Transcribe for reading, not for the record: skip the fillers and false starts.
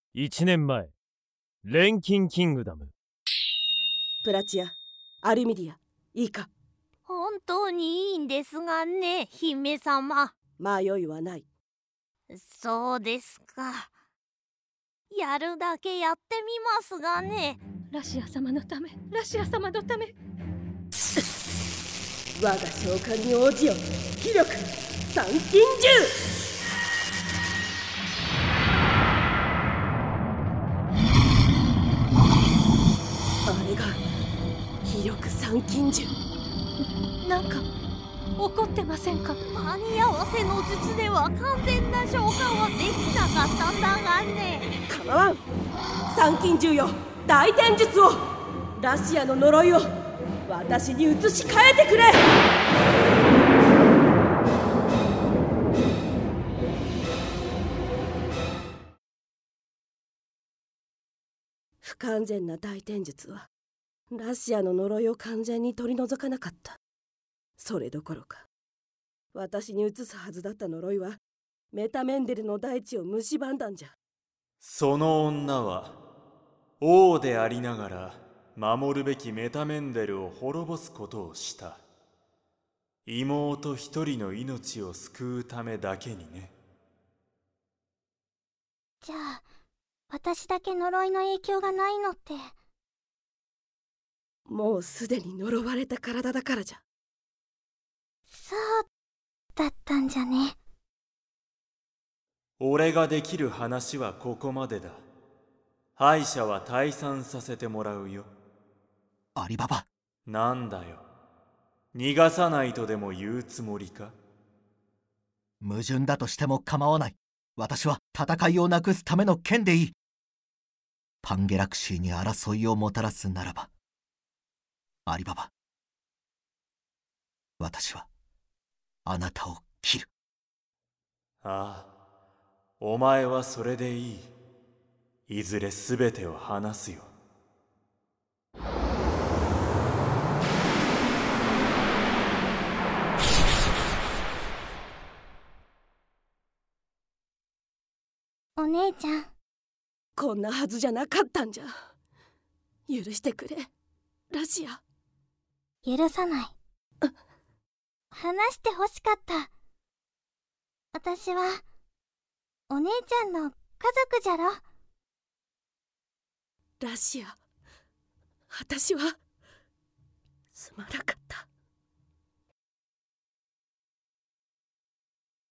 1年前、錬金キングダム。 プラチア、アルミディア、いいか。 本当にいいんですがね、姫様。 迷いはない。 そうですか。やるだけやってみますがね。 ラシア様のため、ラシア様のため。 我が召喚に応じよ。気力三金銃。あれが気力三金銃。 なんか怒ってませんか？ 間に合わせの術では完全な召喚はできなかったんだがね。 構わん。三金銃よ、大天術を、ラシアの呪いを私に移し替えてくれ。不完全な大天術はラシアの呪いを完全に取り除かなかった。それどころか私に移すはずだった呪いはメタメンデルの大地を蝕んだんじゃ。 その女は王でありながら守るべきメタメンデルを滅ぼすことをした。妹一人の命を救うためだけにね。 じゃあ私だけ呪いの影響がないのって。 もうすでに呪われた体だからじゃ。 そうだったんじゃね。 俺ができる話はここまでだ。敗者は退散させてもらうよ。 アリババ。 なんだよ、逃がさないとでも言うつもりか？ 矛盾だとしても構わない。私は戦いをなくすための剣でいい。パンゲラクシーに争いをもたらすならば、アリババ、私はあなたを切る。 ああ、お前はそれでいい。いずれ全てを話すよ。 お姉ちゃん、 こんなはずじゃなかったんじゃ。許してくれ、ラシア。 許さない。話してほしかった。私はお姉ちゃんの家族じゃろ。 ラシア、私はすまなかった。